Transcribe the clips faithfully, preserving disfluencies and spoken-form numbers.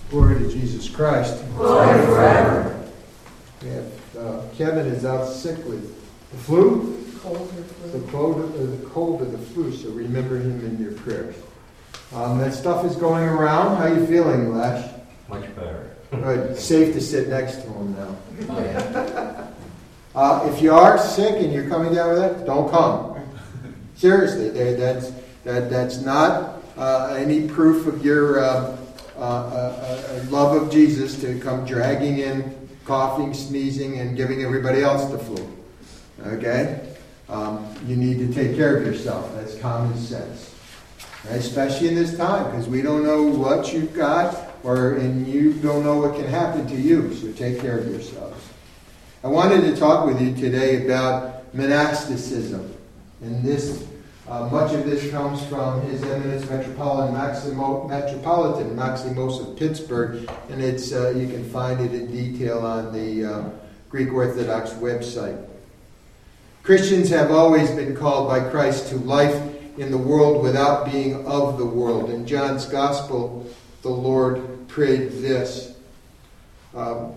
Glory to Jesus Christ. Glory forever. We have, uh, Kevin is out sick with the flu. Cold or flu. The cold, uh, the cold or the flu, so remember him in your prayers. Um, that stuff is going around. How you feeling, Lash? Much better. Good. Safe to sit next to him now. Oh, yeah. Uh, if you are sick and you're coming down with that, don't come. Seriously, that, that's that that's not uh, any proof of your uh, uh, uh, uh, love of Jesus to come dragging in, coughing, sneezing, and giving everybody else the flu. Okay, um, you need to take care of yourself. That's common sense, right? Especially in this time, because we don't know what you've got, or and you don't know what can happen to you. So take care of yourselves. I wanted to talk with you today about monasticism. And this, uh, much of this comes from His Eminence Metropolitan, Maximo, Metropolitan Maximos of Pittsburgh, and it's uh, you can find it in detail on the uh, Greek Orthodox website. Christians have always been called by Christ to life in the world without being of the world. In John's Gospel, the Lord prayed this. Um,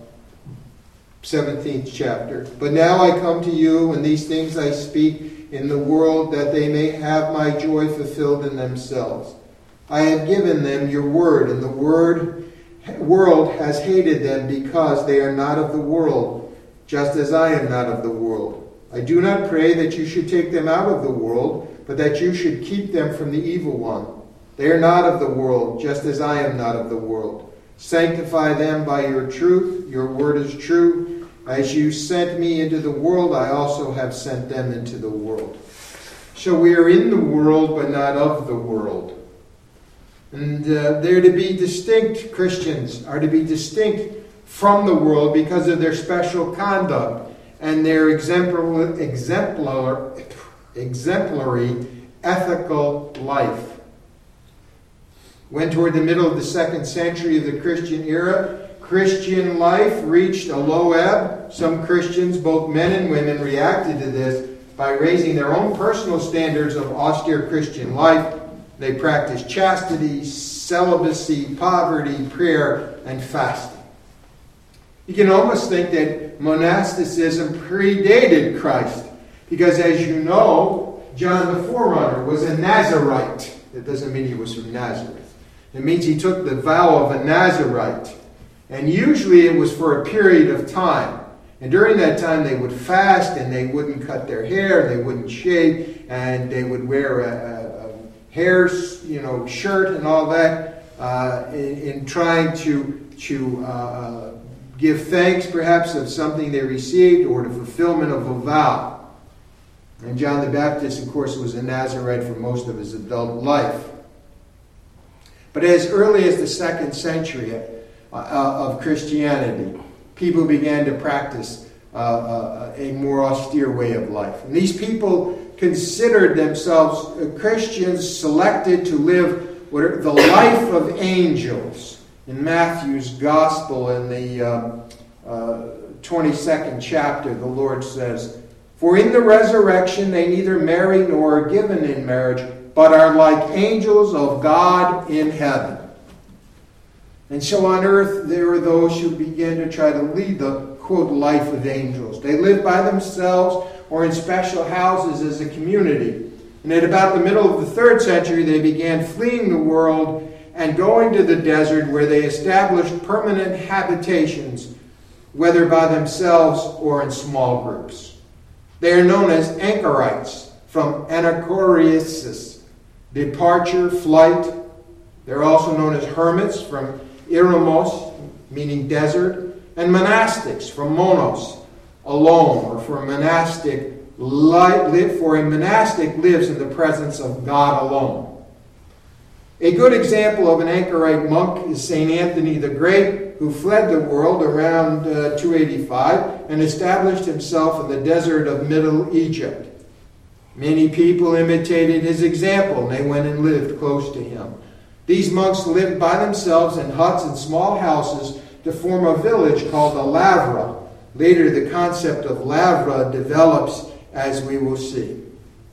seventeenth chapter. But now I come to you, and these things I speak in the world, that they may have my joy fulfilled in themselves. I have given them your word, and the word world has hated them because they are not of the world, just as I am not of the world. I do not pray that you should take them out of the world, but that you should keep them from the evil one. They are not of the world, just as I am not of the world. Sanctify them by your truth. Your word is true. As you sent me into the world, I also have sent them into the world. So we are in the world, but not of the world. And uh, they're to be distinct, Christians are to be distinct from the world because of their special conduct and their exemplar, exemplar, exemplary ethical life. When toward the middle of the second century of the Christian era, Christian life reached a low ebb. Some Christians, both men and women, reacted to this by raising their own personal standards of austere Christian life. They practiced chastity, celibacy, poverty, prayer, and fasting. You can almost think that monasticism predated Christ, because as you know, John the Forerunner was a Nazarite. That doesn't mean he was from Nazareth. It means he took the vow of a Nazarite. And usually it was for a period of time. And during that time they would fast, and they wouldn't cut their hair, they wouldn't shave, and they would wear a, a, a hair, you know, shirt and all that uh, in, in trying to, to uh, give thanks perhaps of something they received or the fulfillment of a vow. And John the Baptist, of course, was a Nazarite for most of his adult life. But as early as the second century Uh, of Christianity, people began to practice uh, uh, a more austere way of life. And these people considered themselves Christians selected to live what are the life of angels. In Matthew's Gospel, in the uh, uh, twenty-second chapter, the Lord says, "For in the resurrection they neither marry nor are given in marriage, but are like angels of God in heaven." And so on earth, there are those who begin to try to lead the, quote, life of angels. They live by themselves or in special houses as a community. And at about the middle of the third century, they began fleeing the world and going to the desert, where they established permanent habitations, whether by themselves or in small groups. They are known as anchorites, from anachoresis, departure, flight. They're also known as hermits, from eremos, meaning desert, and monastics, from monos, alone, or for a monastic live, for a monastic lives in the presence of God alone. A good example of an anchorite monk is Saint Anthony the Great, who fled the world around uh, two eighty-five and established himself in the desert of Middle Egypt. Many people imitated his example, and they went and lived close to him. These monks lived by themselves in huts and small houses to form a village called a lavra. Later, the concept of lavra develops, as we will see.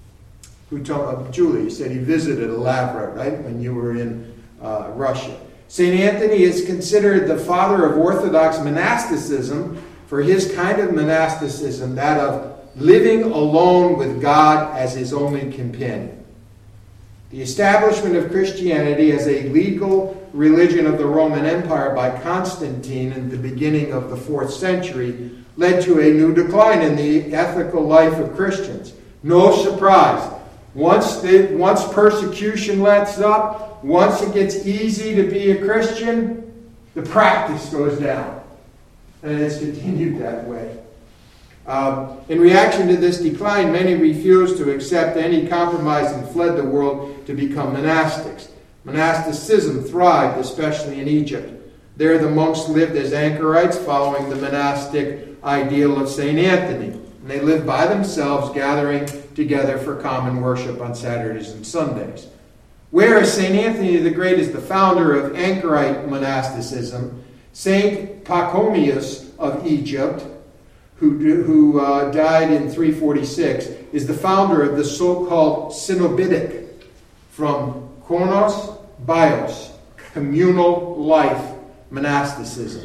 Who told, uh, Julie said he visited a lavra, right, when you were in uh, Russia. Saint Anthony is considered the father of Orthodox monasticism for his kind of monasticism, that of living alone with God as his only companion. The establishment of Christianity as a legal religion of the Roman Empire by Constantine in the beginning of the fourth century led to a new decline in the ethical life of Christians. No surprise. Once, the, once persecution lets up, once it gets easy to be a Christian, the practice goes down. And it's continued that way. Uh, in reaction to this decline, many refused to accept any compromise and fled the world to become monastics. Monasticism thrived, especially in Egypt. There the monks lived as anchorites, following the monastic ideal of Saint Anthony. And they lived by themselves, gathering together for common worship on Saturdays and Sundays. Whereas Saint Anthony the Great is the founder of anchorite monasticism, Saint Pachomius of Egypt, who, who uh, died in three forty-six, is the founder of the so-called Cenobitic, from koinos bios, communal life monasticism.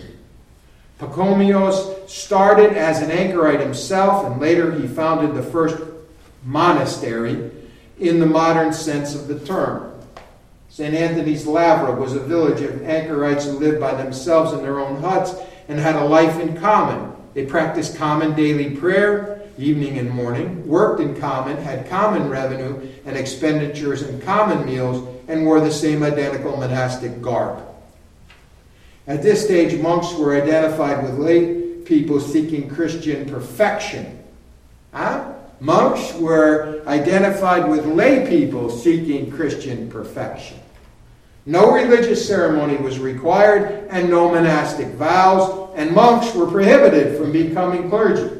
Pachomius started as an anchorite himself, and later he founded the first monastery in the modern sense of the term. Saint Anthony's Lavra was a village of anchorites who lived by themselves in their own huts and had a life in common. They practiced common daily prayer, evening and morning, worked in common, had common revenue and expenditures and common meals, and wore the same identical monastic garb. At this stage, monks were identified with lay people seeking Christian perfection. Huh? Monks were identified with lay people seeking Christian perfection. No religious ceremony was required and no monastic vows, and monks were prohibited from becoming clergy.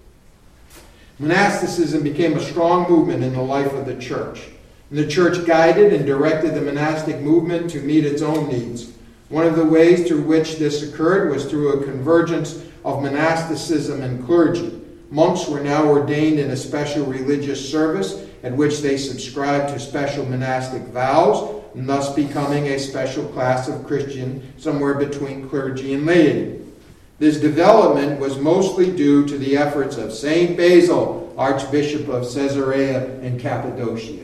Monasticism became a strong movement in the life of the church. And the church guided and directed the monastic movement to meet its own needs. One of the ways through which this occurred was through a convergence of monasticism and clergy. Monks were now ordained in a special religious service at which they subscribed to special monastic vows, and thus becoming a special class of Christian somewhere between clergy and laity. This development was mostly due to the efforts of Saint Basil, Archbishop of Caesarea and Cappadocia.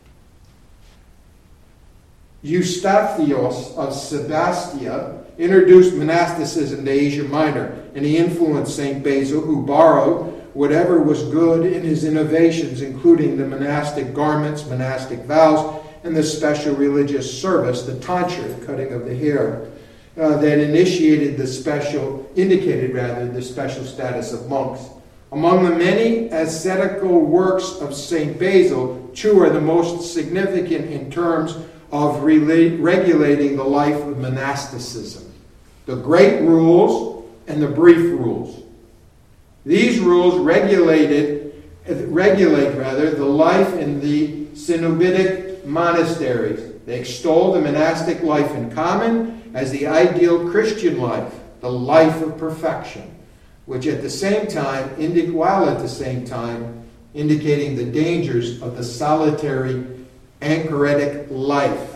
Eustathios of Sebastia introduced monasticism to Asia Minor, and he influenced Saint Basil, who borrowed whatever was good in his innovations, including the monastic garments, monastic vows, and the special religious service, the tonsure, cutting of the hair, uh, that initiated the special, indicated rather, the special status of monks. Among the many ascetical works of Saint Basil, two are the most significant in terms of relate, regulating the life of monasticism: the Great Rules and the Brief Rules. These rules regulated, regulate rather, the life in the Cenobitic monasteries. They extol the monastic life in common as the ideal Christian life, the life of perfection, which at the same time, indi- while at the same time indicating the dangers of the solitary anchoritic life.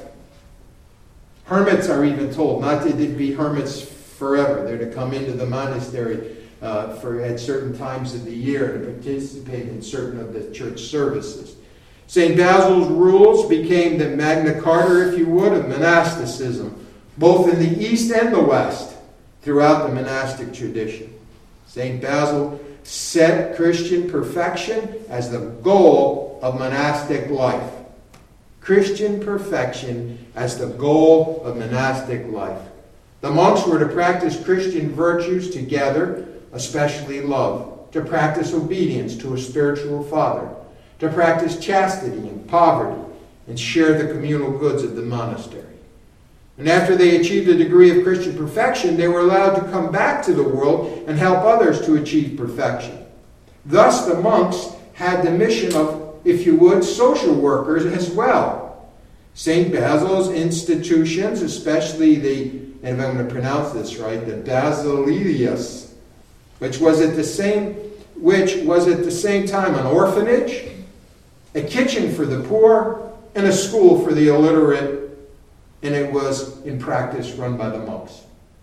Hermits are even told not to be hermits forever. They're to come into the monastery uh, for at certain times of the year to participate in certain of the church services. Saint Basil's rules became the Magna Carta, if you would, of monasticism, both in the East and the West, throughout the monastic tradition. Saint Basil set Christian perfection as the goal of monastic life. Christian perfection as the goal of monastic life. The monks were to practice Christian virtues together, especially love, to practice obedience to a spiritual father, to practice chastity and poverty, and share the communal goods of the monastery. And after they achieved a degree of Christian perfection, they were allowed to come back to the world and help others to achieve perfection. Thus, the monks had the mission of, if you would, social workers as well. Saint Basil's institutions, especially the, and if I'm going to pronounce this right, the Basilius, which was at the same, which was at the same time an orphanage, a kitchen for the poor, and a school for the illiterate and it was in practice run by the monks.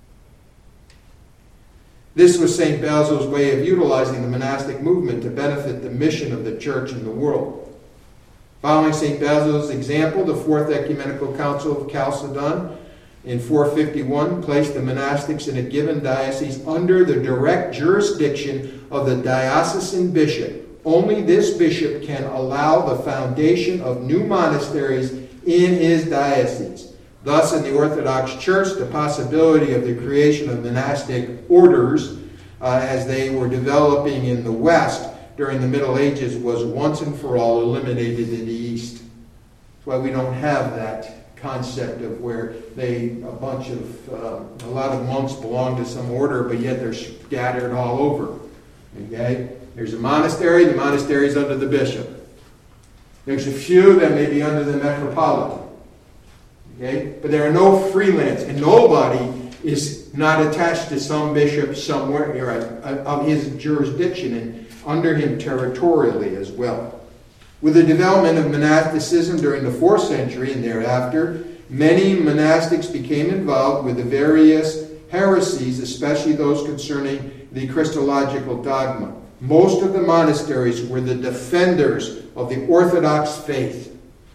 This was Saint Basil's way of utilizing the monastic movement to benefit the mission of the church in the world. Following Saint Basil's example, the Fourth Ecumenical Council of Chalcedon in four fifty-one placed the monastics in a given diocese under the direct jurisdiction of the diocesan bishop. Only this bishop can allow the foundation of new monasteries in his diocese. Thus, in the Orthodox Church, the possibility of the creation of monastic orders uh, as they were developing in the West during the Middle Ages was once and for all eliminated in the East. That's why we don't have that concept of where they, a bunch of, uh, a lot of monks belong to some order, but yet they're scattered all over. Okay? There's a monastery, the monastery is under the bishop. There's a few that may be under the metropolitan. Okay? But there are no freelance, and nobody is not attached to some bishop somewhere right, of his jurisdiction and under him territorially as well. With the development of monasticism during the fourth century and thereafter, many monastics became involved with the various heresies, especially those concerning the Christological dogma. Most of the monasteries were the defenders of the Orthodox faith.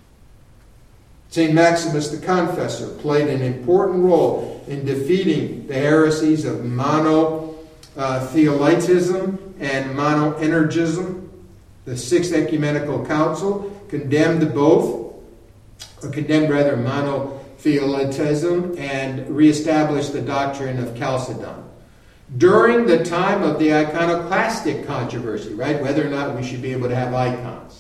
Saint Maximus the Confessor played an important role in defeating the heresies of monothelitism and monoenergism. The Sixth Ecumenical Council condemned both, or condemned rather monothelitism and reestablished the doctrine of Chalcedon. During the time of the iconoclastic controversy, right, whether or not we should be able to have icons,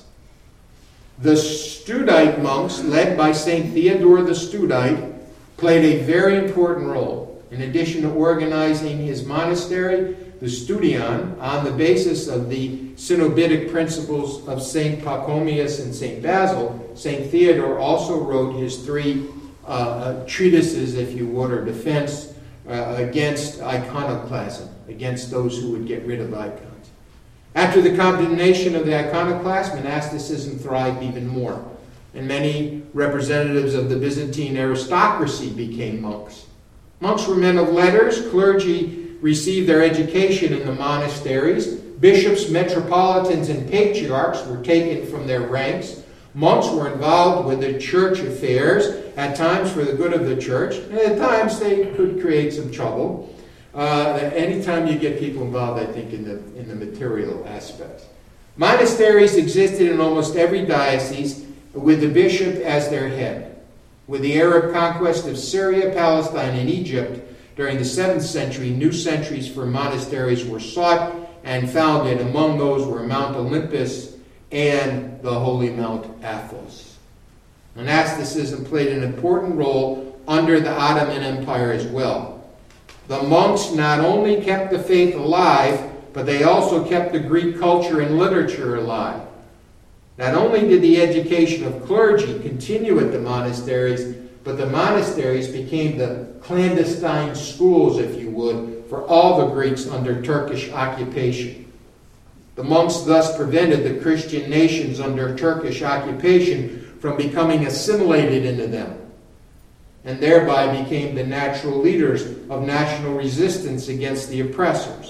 the Studite monks, led by Saint Theodore the Studite, played a very important role. In addition to organizing his monastery, the Studion, on the basis of the Cenobitic principles of Saint Pachomius and Saint Basil, Saint Theodore also wrote his three uh, uh, treatises, if you would, or defense uh, against iconoclasm, against those who would get rid of icons. After the condemnation of the iconoclast, monasticism thrived even more, and many representatives of the Byzantine aristocracy became monks. Monks were men of letters. Clergy received their education in the monasteries. Bishops, metropolitans, and patriarchs were taken from their ranks. Monks were involved with the church affairs, at times for the good of the church, and at times they could create some trouble. Uh, anytime you get people involved, I think, in the, in the material aspects. Monasteries existed in almost every diocese with the bishop as their head. With the Arab conquest of Syria, Palestine, and Egypt during the seventh century, new centuries for monasteries were sought and founded. Among those were Mount Olympus and the Holy Mount Athos. Monasticism played an important role under the Ottoman Empire as well. The monks not only kept the faith alive, but they also kept the Greek culture and literature alive. Not only did the education of clergy continue at the monasteries, but the monasteries became the clandestine schools, if you would, for all the Greeks under Turkish occupation. The monks thus prevented the Christian nations under Turkish occupation from becoming assimilated into them, and thereby became the natural leaders of national resistance against the oppressors.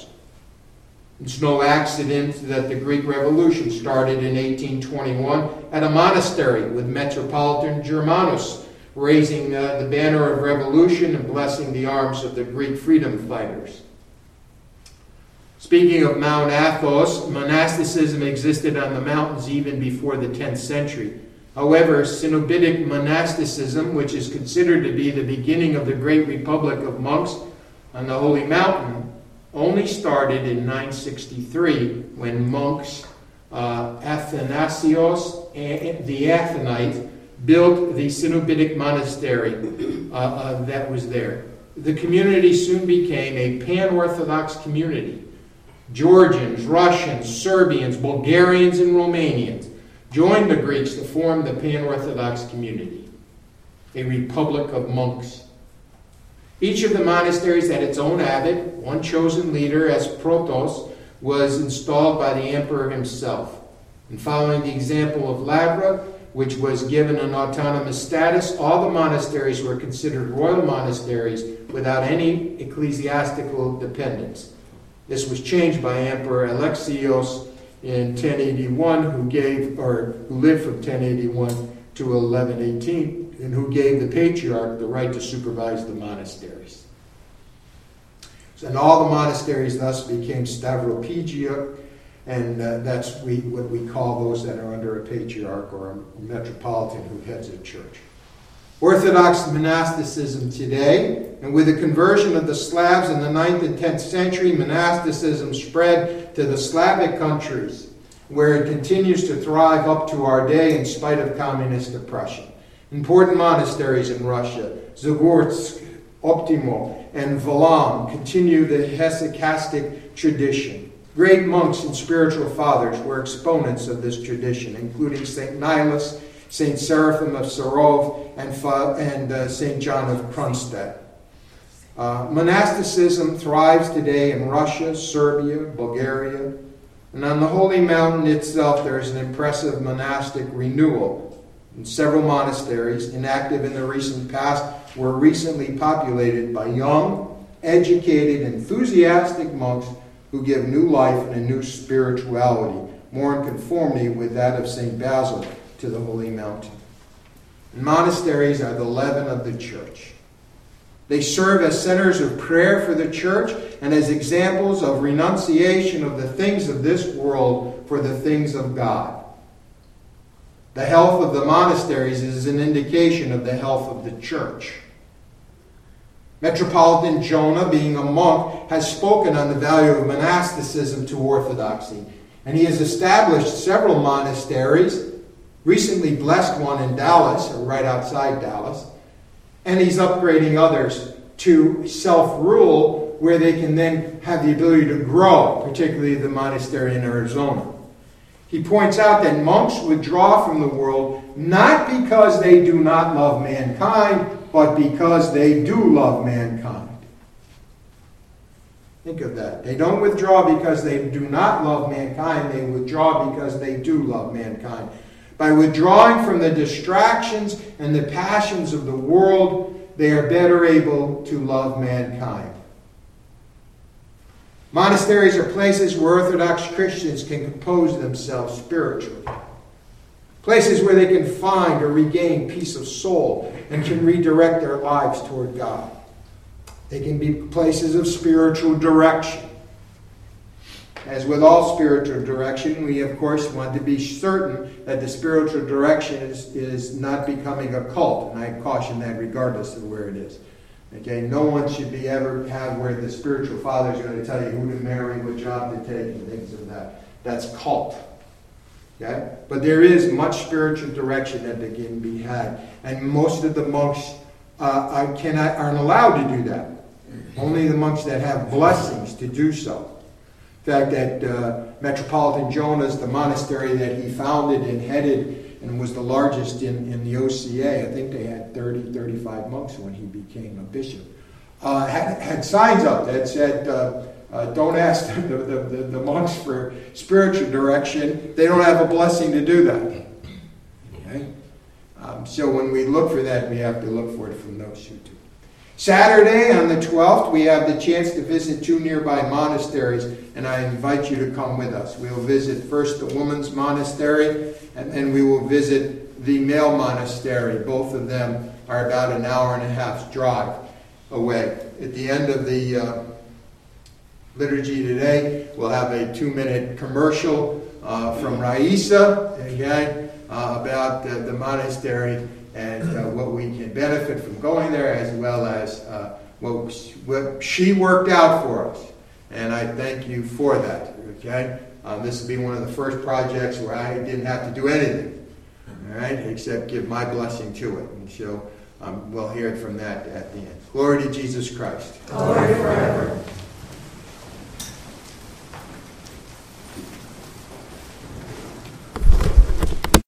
It's no accident that the Greek Revolution started in eighteen twenty-one at a monastery with Metropolitan Germanus raising uh, the banner of revolution and blessing the arms of the Greek freedom fighters. Speaking of Mount Athos, monasticism existed on the mountains even before the tenth century. However, Cenobitic monasticism, which is considered to be the beginning of the great republic of monks on the Holy Mountain, only started in nine sixty-three when monks uh, Athanasios the Athonite built the Cenobitic monastery uh, uh, that was there. The community soon became a pan-Orthodox community. Georgians, Russians, Serbians, Bulgarians, and Romanians joined the Greeks to form the pan-Orthodox community, a republic of monks. Each of the monasteries had its own abbot. One chosen leader, as protos, was installed by the emperor himself. And following the example of Lavra, which was given an autonomous status. All the monasteries were considered royal monasteries without any ecclesiastical dependence. This was changed by Emperor Alexios in ten eighty-one, who gave, or who lived from ten eighty-one to eleven eighteen, and who gave the patriarch the right to supervise the monasteries. So, and all the monasteries thus became stavropegia, and uh, that's we, what we call those that are under a patriarch or a metropolitan who heads a church. Orthodox monasticism today, and with the conversion of the Slavs in the ninth and tenth century, monasticism spread to the Slavic countries, where it continues to thrive up to our day in spite of communist oppression. Important monasteries in Russia, Zagorsk, Optimo, and Valam, continue the hesychastic tradition. Great monks and spiritual fathers were exponents of this tradition, including Saint Nilus, Saint Seraphim of Sarov, and, and uh, Saint John of Kronstadt. Uh, monasticism thrives today in Russia, Serbia, Bulgaria, and on the Holy Mountain itself there is an impressive monastic renewal. And several monasteries, inactive in the recent past, were recently populated by young, educated, enthusiastic monks who give new life and a new spirituality, more in conformity with that of Saint Basil to the Holy Mountain. And monasteries are the leaven of the church. They serve as centers of prayer for the church and as examples of renunciation of the things of this world for the things of God. The health of the monasteries is an indication of the health of the church. Metropolitan Jonah, being a monk, has spoken on the value of monasticism to orthodoxy, and he has established several monasteries, recently blessed one in Dallas, or right outside Dallas, and he's upgrading others to self-rule where they can then have the ability to grow, particularly the monastery in Arizona. He points out that monks withdraw from the world not because they do not love mankind, but because they do love mankind. Think of that. They don't withdraw because they do not love mankind. They withdraw because they do love mankind. By withdrawing from the distractions and the passions of the world, they are better able to love mankind. Monasteries are places where Orthodox Christians can compose themselves spiritually. Places where they can find or regain peace of soul and can redirect their lives toward God. They can be places of spiritual direction. As with all spiritual direction, we of course want to be certain that the spiritual direction is, is not becoming a cult. And I caution that regardless of where it is. Okay, no one should be ever have where the spiritual father is going to tell you who to marry, what job to take, and things of that. That's cult. Okay? But there is much spiritual direction that can be had. And most of the monks uh, cannot, aren't allowed to do that. Only the monks that have blessings to do so. In fact, that uh, Metropolitan Jonas, the monastery that he founded and headed and was the largest in, in the O C A, I think they had thirty, thirty-five monks when he became a bishop, uh, had, had signs up that said, uh, uh, don't ask the, the, the, the monks for spiritual direction. They don't have a blessing to do that. Okay? Um, so when we look for that, we have to look for it from those who do. Saturday on the twelfth, we have the chance to visit two nearby monasteries, and I invite you to come with us. We'll visit first the women's monastery, and then we will visit the male monastery. Both of them are about an hour and a half's drive away. At the end of the uh, liturgy today, we'll have a two-minute commercial uh, from Raisa, again, uh, about uh, the monastery and uh, what we can benefit from going there, as well as uh, what, what she worked out for us. And I thank you for that, okay? Um, this will be one of the first projects where I didn't have to do anything, all right, except give my blessing to it. And so um, we'll hear it from that at the end. Glory to Jesus Christ. Glory forever.